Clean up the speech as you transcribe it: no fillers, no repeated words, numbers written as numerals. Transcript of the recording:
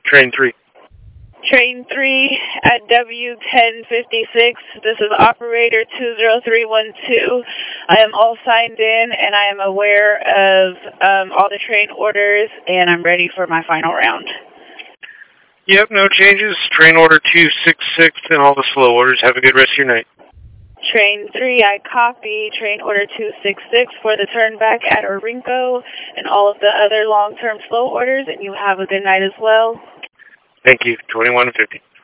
Train 3. Train 3 at W1056. This is operator 20312. I am all signed in and I am aware of all the train orders and I'm ready for my final round. Yep, no changes. Train order 266 and all the slow orders. Have a good rest of your night. Train 3, I copy train order 266 for the turn back at Orinco and all of the other long-term slow orders, and you have a good night as well. Thank you. 2150.